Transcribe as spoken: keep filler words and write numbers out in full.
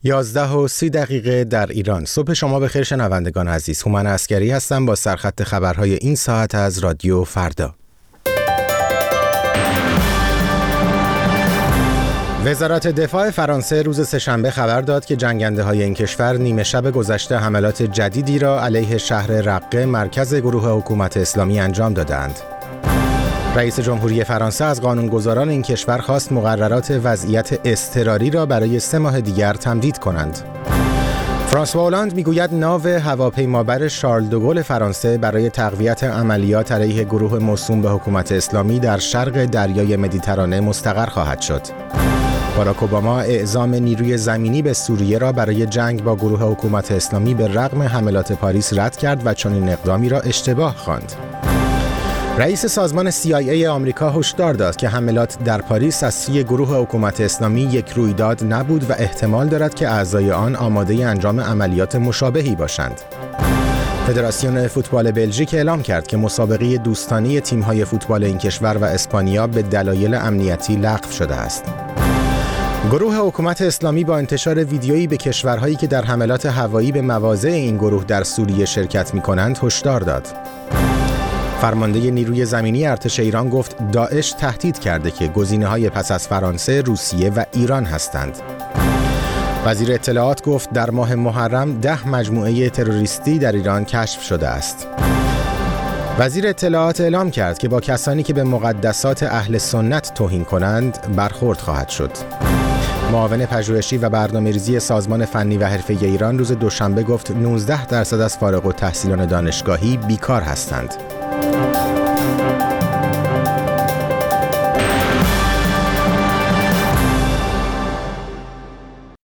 یازده و سی دقیقه در ایران. صبح شما بخیر شنوندگان عزیز. هومن عسکری هستم با سرخط خبرهای این ساعت از رادیو فردا. وزارت دفاع فرانسه روز سه‌شنبه خبر داد که جنگنده های این کشور نیمه شب گذشته حملات جدیدی را علیه شهر رقه مرکز گروه حکومت اسلامی انجام دادند. رئیس جمهوری فرانسه از قانونگذاران این کشور خواست مقررات وضعیت اضطراری را برای سه ماه دیگر تمدید کنند. فرانسوا هولند میگوید ناو هواپیمابر شارل دوگل فرانسه برای تقویت عملیات علیه گروه موسوم به حکومت اسلامی در شرق دریای مدیترانه مستقر خواهد شد. باراک اوباما اعزام نیروی زمینی به سوریه را برای جنگ با گروه حکومت اسلامی به رغم حملات پاریس رد کرد و چنین اقدامی را اشتباه خواند. رئیس سازمان سی آی ای آمریکا هشدار داد که حملات در پاریس از سوی گروه حکومت اسلامی یک رویداد نبود و احتمال دارد که اعضای آن آماده انجام عملیات مشابهی باشند. فدراسیون فوتبال بلژیک اعلام کرد که مسابقه دوستانه تیم‌های فوتبال این کشور و اسپانیا به دلایل امنیتی لغو شده است. گروه حکومت اسلامی با انتشار ویدیویی به کشورهایی که در حملات هوایی به مواضع این گروه در سوریه شرکت می‌کنند هشدار داد. فرمانده نیروی زمینی ارتش ایران گفت داعش تهدید کرده که گزینه‌های پس از فرانسه، روسیه و ایران هستند. وزیر اطلاعات گفت در ماه محرم ده مجموعه تروریستی در ایران کشف شده است. وزیر اطلاعات اعلام کرد که با کسانی که به مقدسات اهل سنت توهین کنند برخورد خواهد شد. معاون پژوهشی و برنامه‌ریزی سازمان فنی و حرفه‌ای ایران روز دوشنبه گفت نوزده درصد از فارغ التحصیلان دانشگاهی بیکار هستند.